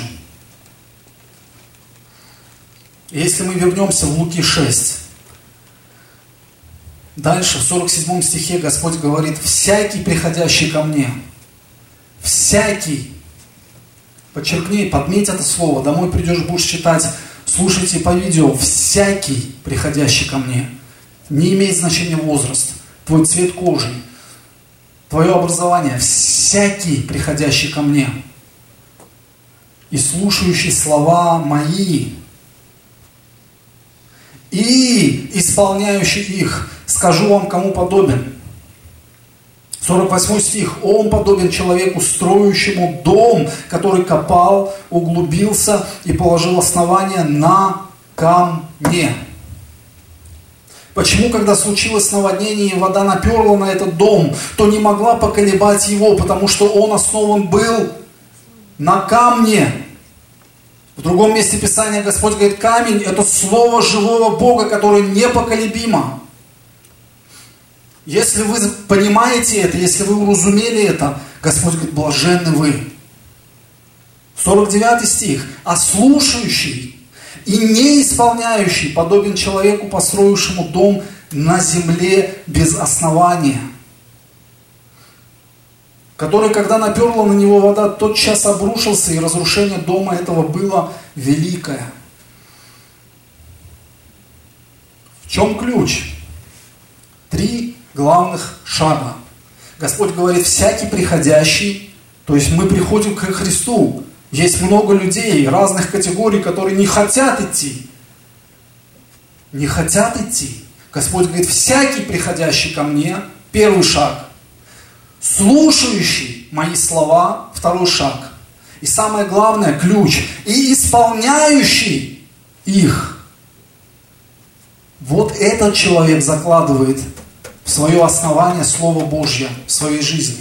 [SPEAKER 1] И если мы вернемся в Луки 6, дальше в 47 стихе Господь говорит: всякий, приходящий ко мне, всякий, подчеркни, подметь это слово, домой придешь, будешь читать, слушайте по видео: всякий, приходящий ко мне. Не имеет значения возраст, твой цвет кожи, твое образование. Всякий, приходящий ко мне и слушающий слова мои, и исполняющий их, скажу вам, кому подобен. 48 стих. Он подобен человеку, строящему дом, который копал, углубился и положил основание на камне. Почему, когда случилось наводнение и вода наперла на этот дом, то не могла поколебать его, потому что он основан был на камне. В другом месте Писания Господь говорит: камень — это слово живого Бога, которое непоколебимо. Если вы понимаете это, если вы уразумели это, Господь говорит: блаженны вы. 49 стих. А слушающий и не исполняющий подобен человеку, построившему дом на земле без основания, который, когда наперла на него вода, тотчас обрушился, и разрушение дома этого было великое. В чем ключ? 3 главных шага. Господь говорит: всякий приходящий, то есть мы приходим к Христу. Есть много людей разных категорий, которые не хотят идти. Не хотят идти. Господь говорит: всякий приходящий ко мне, первый шаг. Слушающий мои слова, второй шаг. И самое главное, ключ, и исполняющий их. Вот этот человек закладывает в свое основание Слово Божье в своей жизни.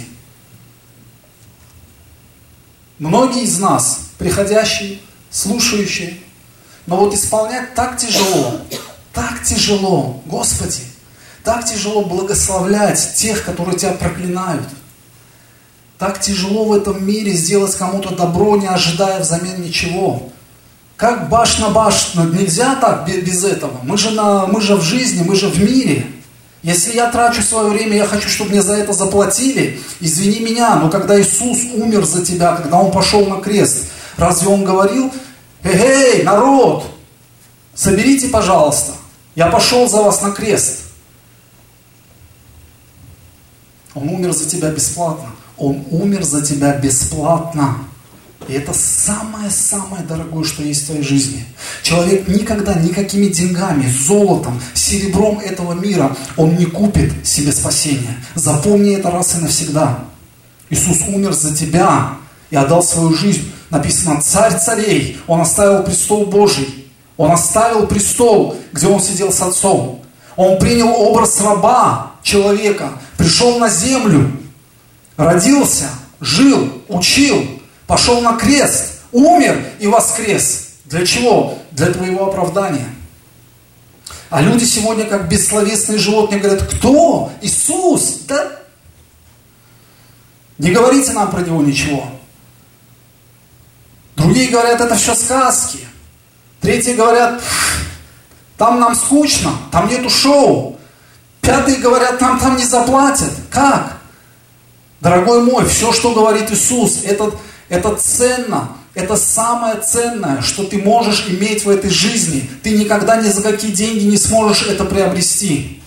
[SPEAKER 1] Многие из нас, приходящие, слушающие, но вот исполнять так тяжело, Господи, так тяжело благословлять тех, которые тебя проклинают. Так тяжело в этом мире сделать кому-то добро, не ожидая взамен ничего. Как баш на баш, нельзя так без этого. Мы же в жизни, мы же в мире. Если я трачу свое время, я хочу, чтобы мне за это заплатили, извини меня, но когда Иисус умер за тебя, когда Он пошел на крест, разве Он говорил: эй, народ, соберите, пожалуйста, я пошел за вас на крест. Он умер за тебя бесплатно. Он умер за тебя бесплатно. И это самое-самое дорогое, что есть в твоей жизни. Человек никогда никакими деньгами, золотом, серебром этого мира, он не купит себе спасение. Запомни это раз и навсегда. Иисус умер за тебя и отдал свою жизнь. Написано: Царь царей. Он оставил престол Божий. Он оставил престол, где он сидел с Отцом. Он принял образ раба, человека, пришел на землю, родился, жил, учил, пошел на крест, умер и воскрес. Для чего? Для твоего оправдания. А люди сегодня, как бессловесные животные, говорят: кто? Иисус? Да? Не говорите нам про него ничего. Другие говорят: это все сказки. Третьи говорят: там нам скучно, там нету шоу. Пятые говорят: нам там не заплатят. Как? Дорогой мой, все, что говорит Иисус, это ценно. Это самое ценное, что ты можешь иметь в этой жизни. Ты никогда ни за какие деньги не сможешь это приобрести.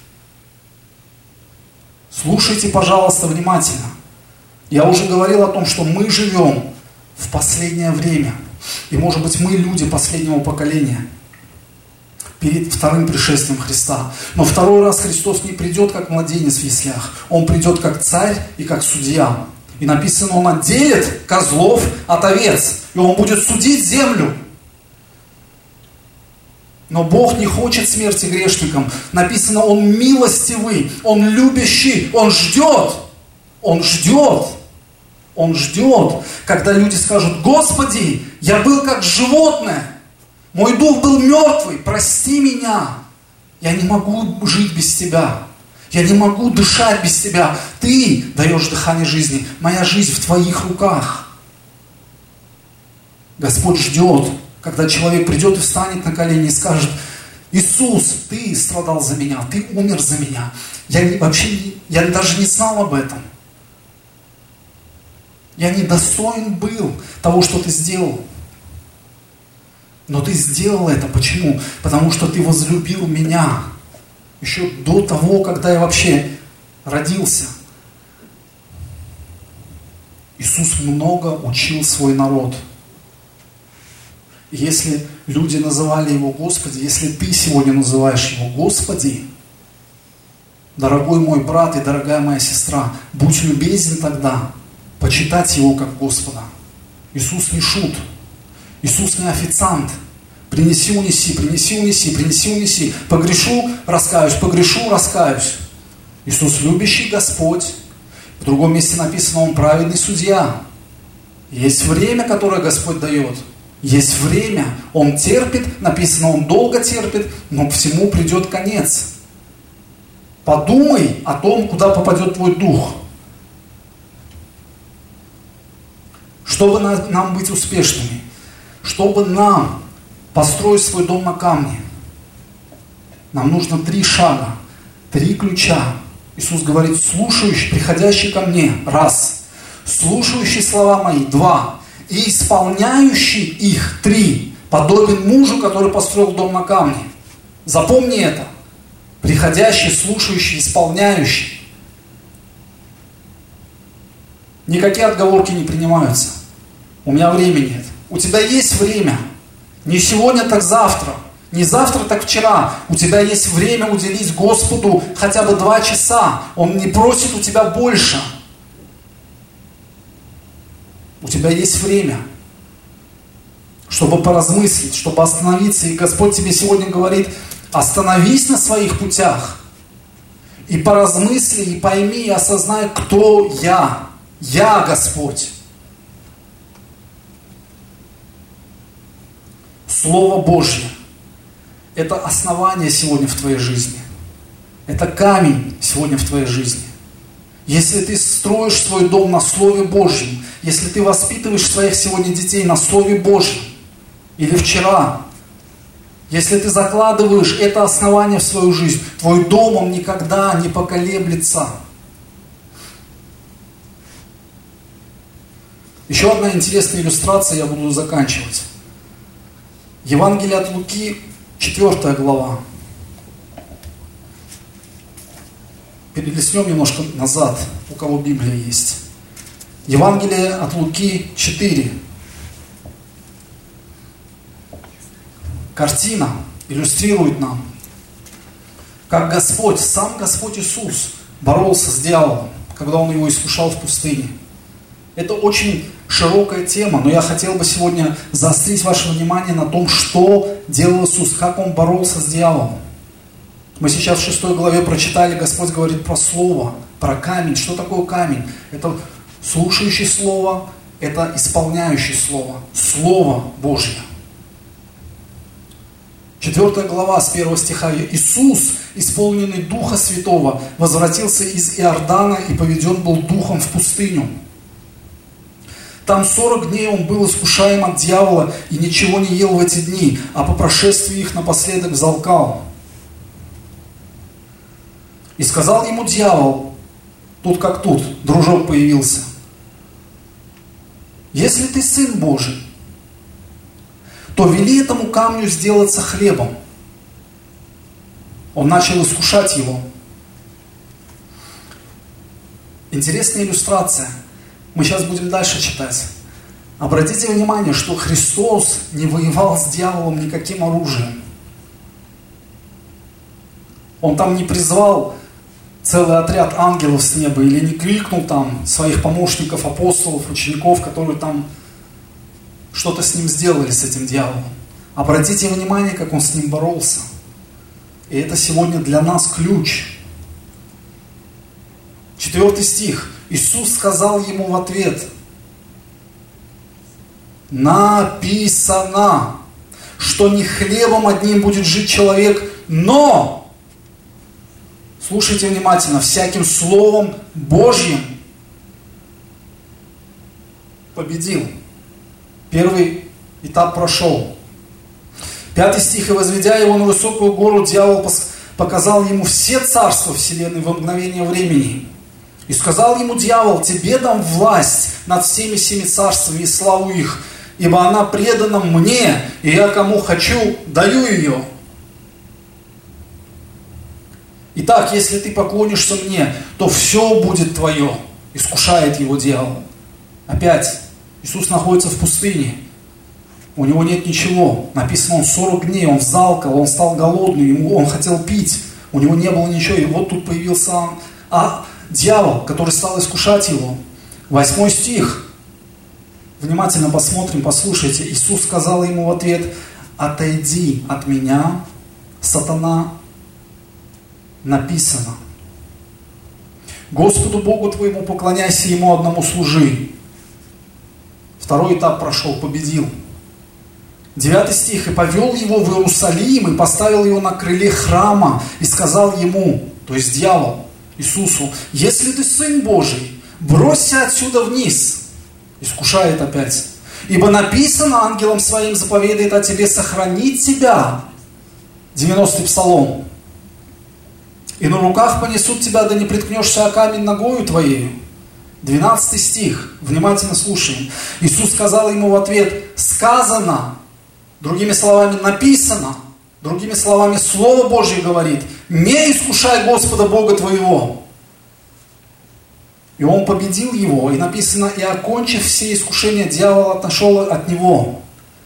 [SPEAKER 1] Слушайте, пожалуйста, внимательно. Я уже говорил о том, что мы живем в последнее время. И, может быть, мы люди последнего поколения. Перед вторым пришествием Христа. Но второй раз Христос не придет, как младенец в яслях. Он придет как царь и как судья. И написано: Он отделит козлов от овец. И Он будет судить землю. Но Бог не хочет смерти грешникам. Написано: Он милостивый, Он любящий, Он ждет. Он ждет. Он ждет, когда люди скажут: Господи, я был как животное. Мой дух был мертвый, прости меня. Я не могу жить без Тебя. Я не могу дышать без Тебя. Ты даешь дыхание жизни. Моя жизнь в Твоих руках. Господь ждет, когда человек придет и встанет на колени и скажет: Иисус, Ты страдал за меня, Ты умер за меня. Я даже не знал об этом. Я недостоин был того, что Ты сделал. Но Ты сделал это. Почему? Потому что Ты возлюбил меня. Еще до того, когда я вообще родился. Иисус много учил свой народ. И если люди называли Его Господи, если ты сегодня называешь Его Господи, дорогой мой брат и дорогая моя сестра, будь любезен тогда почитать Его как Господа. Иисус не шут. Иисус не официант. Принеси, унеси, принеси, унеси, принеси, унеси. Погрешу, раскаюсь, погрешу, раскаюсь. Иисус любящий Господь. В другом месте написано: Он праведный судья. Есть время, которое Господь дает. Есть время. Он терпит, написано: Он долго терпит, но к всему придет конец. Подумай о том, куда попадет твой дух. Чтобы нам быть успешными, чтобы нам построить свой дом на камне, нам нужно 3 шага, 3 ключа. Иисус говорит: слушающий, приходящий ко мне, 1, слушающий слова мои, 2, и исполняющий их, 3, подобен мужу, который построил дом на камне. Запомни это. Приходящий, слушающий, исполняющий. Никакие отговорки не принимаются. У меня времени нет. У тебя есть время. Не сегодня, так завтра. Не завтра, так вчера. У тебя есть время уделить Господу хотя бы 2 часа. Он не просит у тебя больше. У тебя есть время, чтобы поразмыслить, чтобы остановиться. И Господь тебе сегодня говорит: остановись на своих путях. И поразмысли, и пойми, и осознай, кто я. Я Господь. Слово Божье – это основание сегодня в твоей жизни. Это камень сегодня в твоей жизни. Если ты строишь свой дом на Слове Божьем, если ты воспитываешь своих сегодня детей на Слове Божьем, или вчера, если ты закладываешь это основание в свою жизнь, твой дом, он никогда не поколеблется. Еще одна интересная иллюстрация, я буду заканчивать. Евангелие от Луки, 4 глава. перелистнем немножко назад, у кого Библия есть. Евангелие от Луки 4. Картина иллюстрирует нам, как Господь, сам Господь Иисус боролся с дьяволом, когда Он его искушал в пустыне. Это очень широкая тема, но я хотел бы сегодня заострить ваше внимание на том, что делал Иисус, как Он боролся с дьяволом. Мы сейчас в 6 главе прочитали, Господь говорит про слово, про камень. Что такое камень? Это слушающий слово, это исполняющий слово, Слово Божье. 4 глава с 1 стиха. Иисус, исполненный Духа Святого, возвратился из Иордана и поведен был Духом в пустыню. Там 40 дней Он был искушаем от дьявола и ничего не ел в эти дни, а по прошествии их напоследок взалкал. И сказал ему дьявол, тут как тут, дружок появился: если ты Сын Божий, то вели этому камню сделаться хлебом. Он начал искушать его. Интересная иллюстрация. Мы сейчас будем дальше читать. Обратите внимание, что Христос не воевал с дьяволом никаким оружием. Он там не призвал целый отряд ангелов с неба или не кликнул там своих помощников, апостолов, учеников, которые там что-то с ним сделали, с этим дьяволом. Обратите внимание, как он с ним боролся. И это сегодня для нас ключ. 4 стих. Иисус сказал ему в ответ: написано, что не хлебом одним будет жить человек, но, слушайте внимательно, всяким словом Божьим победил. Первый этап прошел. 5 стих. И возведя его на высокую гору, дьявол показал ему все царства вселенной во мгновение времени. И сказал ему дьявол: тебе дам власть над всеми 7 царствами и славу их, ибо она предана мне, и я кому хочу, даю ее. Итак, если ты поклонишься мне, то все будет твое. Искушает его дьявол. Опять, Иисус находится в пустыне. У него нет ничего. Написано, он 40 дней, он взалкал, он стал голодный, он хотел пить. У него не было ничего. И вот тут появился дьявол, который стал искушать его. 8 стих. Внимательно посмотрим, послушайте. Иисус сказал ему в ответ: отойди от меня, сатана, написано. Господу Богу твоему поклоняйся, Ему одному служи. 2 этап прошел, победил. 9 стих. И повел его в Иерусалим, и поставил его на крыле храма, и сказал ему, то есть дьявол, Иисусу: если ты Сын Божий, бросься отсюда вниз. Искушает опять. Ибо написано, ангелом своим заповедает о тебе сохранить тебя. 90-й псалом. И на руках понесут тебя, да не приткнешься о камень ногою твоею. 12 стих. Внимательно слушаем. Иисус сказал ему в ответ: сказано, другими словами, написано, другими словами, Слово Божье говорит: не искушай Господа Бога твоего. И он победил его, и написано: и окончив все искушения, дьявол отошел от него.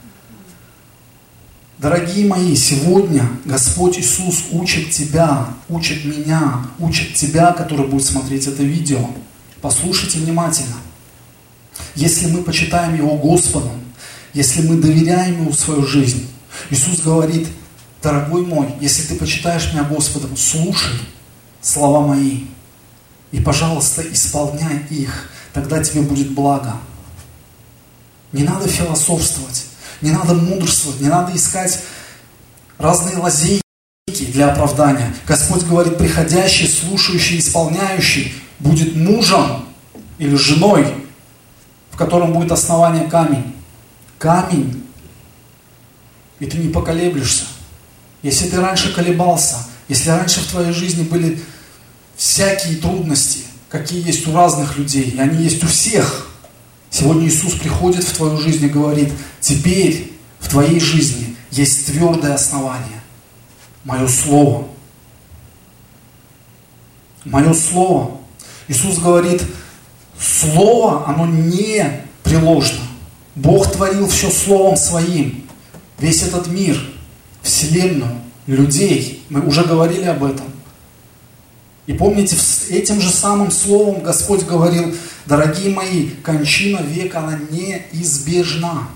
[SPEAKER 1] Дорогие мои, сегодня Господь Иисус учит тебя, учит меня, учит тебя, который будет смотреть это видео. Послушайте внимательно. Если мы почитаем Его Господом, если мы доверяем Ему свою жизнь, Иисус говорит: дорогой мой, если ты почитаешь меня Господом, слушай слова мои и, пожалуйста, исполняй их, тогда тебе будет благо. Не надо философствовать, не надо мудрствовать, не надо искать разные лазейки для оправдания. Господь говорит: приходящий, слушающий, исполняющий будет мужем или женой, в котором будет основание камень. Камень. И ты не поколеблешься. Если ты раньше колебался, если раньше в твоей жизни были всякие трудности, какие есть у разных людей, и они есть у всех, сегодня Иисус приходит в твою жизнь и говорит: теперь в твоей жизни есть твердое основание. Мое Слово. Мое Слово. Иисус говорит, Слово, оно не приложено. Бог творил все Словом Своим. Весь этот мир, Вселенную, людей. Мы уже говорили об этом. И помните, этим же самым Словом Господь говорил, дорогие мои, кончина века, она неизбежна.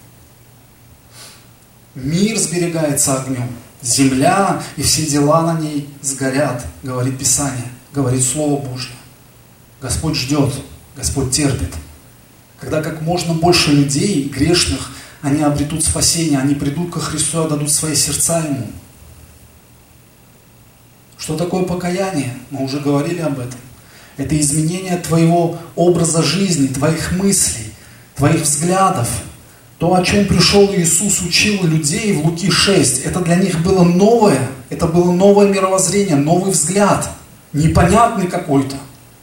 [SPEAKER 1] Мир сберегается огнем, земля и все дела на ней сгорят, говорит Писание, говорит Слово Божье. Господь ждет, Господь терпит. Когда как можно больше людей, грешных, они обретут спасение, они придут ко Христу и отдадут свои сердца Ему. Что такое покаяние? Мы уже говорили об этом. Это изменение твоего образа жизни, твоих мыслей, твоих взглядов. То, о чем пришел Иисус, учил людей в Луки 6, это для них было новое, это было новое мировоззрение, новый взгляд, непонятный какой-то.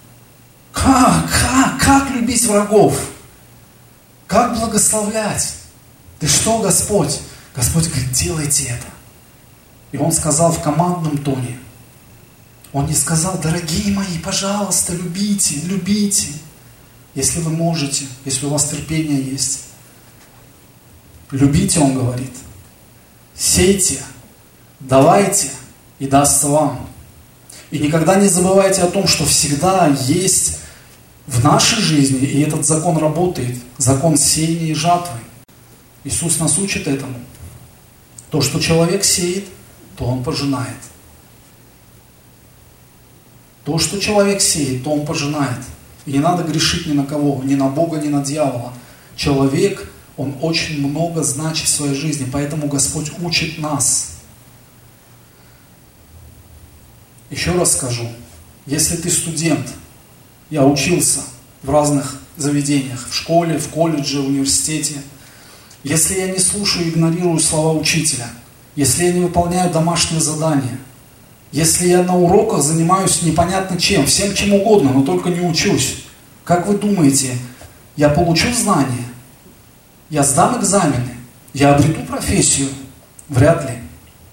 [SPEAKER 1] Как любить врагов? Как благословлять? Ты что, Господь? Господь говорит, делайте это. И Он сказал в командном тоне. Он не сказал, дорогие мои, пожалуйста, любите, любите, если вы можете, если у вас терпение есть. Любите, Он говорит. Сейте, давайте, и дастся вам. И никогда не забывайте о том, что всегда есть в нашей жизни, и этот закон работает, закон сеяния и жатвы. Иисус нас учит этому. То, что человек сеет, то он пожинает. То, что человек сеет, то он пожинает. И не надо грешить ни на кого, ни на Бога, ни на дьявола. Человек, он очень много значит в своей жизни, поэтому Господь учит нас. Еще раз скажу, если ты студент, я учился в разных заведениях, в школе, в колледже, в университете, если я не слушаю и игнорирую слова учителя, если я не выполняю домашние задания, если я на уроках занимаюсь непонятно чем, всем чем угодно, но только не учусь, как вы думаете, я получу знания? Я сдам экзамены? Я обрету профессию? Вряд ли.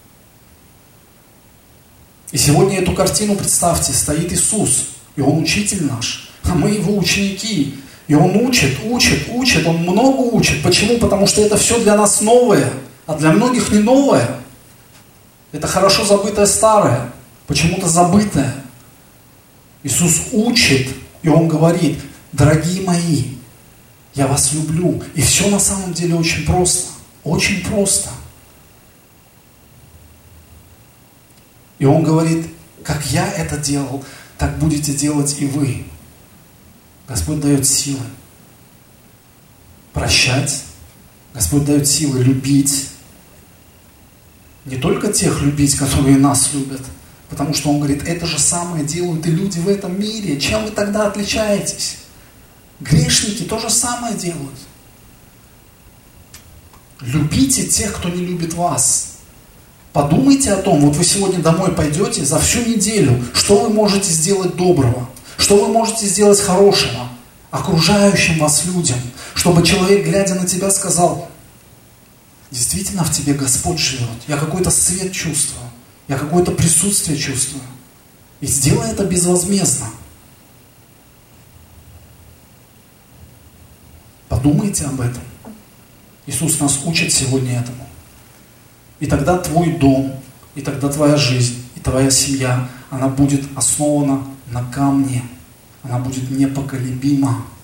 [SPEAKER 1] И сегодня эту картину, представьте, стоит Иисус, и Он учитель наш, а мы Его ученики. И Он учит, Он много учит. Почему? Потому что это все для нас новое, а для многих не новое. Это хорошо забытое старое, почему-то забытое. Иисус учит, и Он говорит, дорогие мои, я вас люблю. И все на самом деле очень просто. Очень просто. И Он говорит, как я это делал, так будете делать и вы. Господь дает силы прощать. Господь дает силы любить. Не только тех любить, которые нас любят. Потому что Он говорит, это же самое делают и люди в этом мире. Чем вы тогда отличаетесь? Грешники то же самое делают. Любите тех, кто не любит вас. Подумайте о том, вот вы сегодня домой пойдете, за всю неделю, что вы можете сделать доброго, что вы можете сделать хорошего окружающим вас людям, чтобы человек, глядя на тебя, сказал, действительно в тебе Господь живет, я какой-то свет чувствую, я какое-то присутствие чувствую. И сделай это безвозмездно. Подумайте об этом. Иисус нас учит сегодня этому. И тогда твой дом, и тогда твоя жизнь, и твоя семья, она будет основана на камне. Она будет непоколебима.